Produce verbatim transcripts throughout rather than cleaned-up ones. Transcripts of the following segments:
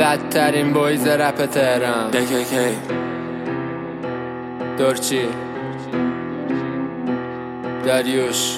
بدترین بویز رپ تهران. دی کی کی دورچی داریوش.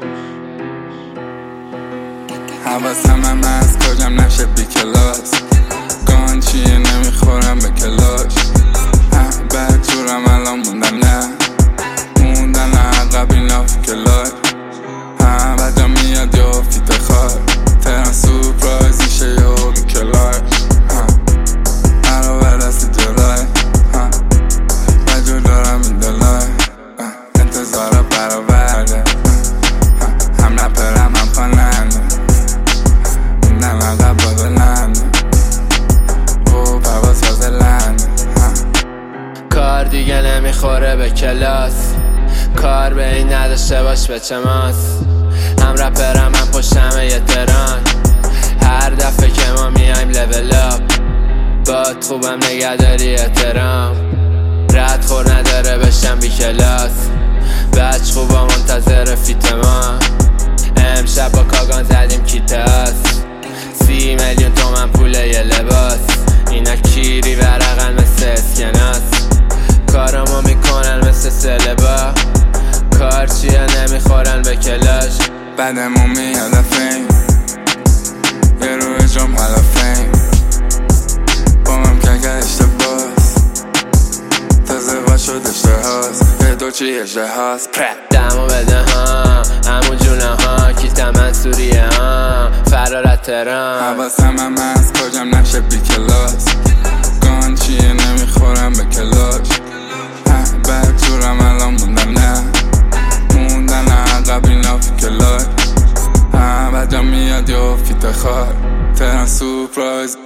حواسم هم از کجم نشه بی کلاس، گان چیه نمیخورم به کلاش. بعد جورم الان موندن نه موندن عقب اینا فی کلاش. بعد جا میاد یا فیت خار تهران سورپرایز میشه یا بی کلاش. علاوه دستی جلای بجور دارم این دلای انتظارا برآورده. هم نپرم هم خواننده موندم عقب با دلنده او پرواز فاضلنده. کار دیگه نمیخوره به کلاس، کار به این نداشته باش به چه ماس. هم رپرم هم پشتم یه تران، هر دفعه که ما میایم لول اپ. باد خوبم نگهداری احترام، رد خور نداره بشم بی کلاس. بچ خوبا منتظر فیت ما، امشب با کاگان زدیم کیتاس. سی میلیون تومن پول یه لباس، اینا کیری ورقن مثل اسکناس. کارامو میکنن مثل سلبا، کار چیه نمیخورن به کلاش. بعدمون میاد فیم یه روی جام حالا فیم با من که اشتباس تازه با شد اشتهاست به دو چی اشتهاست. دمو بده ها همون جونه ها، کیتم منصوریه ها فرارت تران. حواسم هم از کجم نشه بی کلاس، گان چیه نمیخورم به کلاش. بعد جورم الان موندن نه موندن عقب اینا فی کلاش. بعد جا میاد یا فیت خار تهران سورپرایز.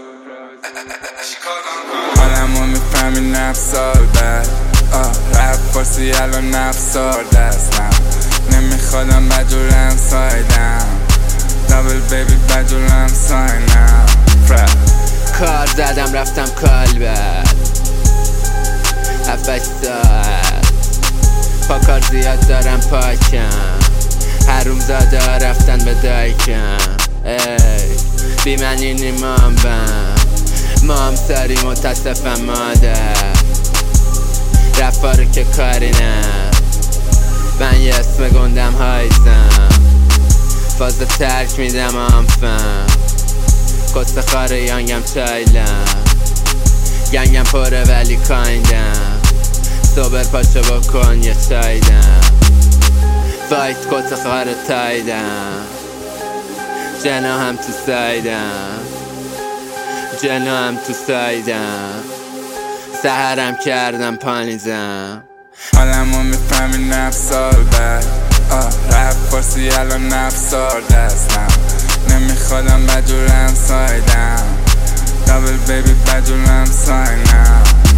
حالمو میفهمی نفس سال بعد رپ فارسی الان نفس سال دستم نمیخوادم بجورم سایدم دابل بیبی بجورم ساینم. کار زدم رفتم کالبد هفتش ساعت پا کار زیاد دارم پاکم. هروم زاده ها رفتن به دایکم. ای بی من اینی مام بم مام ساری متاسفم مادر. رفا رو که کاری نه من یه اسم گندم هایزم. فازه ترک میدم آمفم کست خاره یانگم چایلم. گنگم پره ولی کایندم صبر پاچه بکن یه چایدم. وایت کت خاره تایدم جنا هم تو سایدم جنا هم تو سایدم. سهرم کردم پانیزم. حالمو میفهمی نفس سال بعد رپ فارسی الان نفس سال دستم نمیخوادم بجورم سایدم دابل بیبی بجورم ساینم.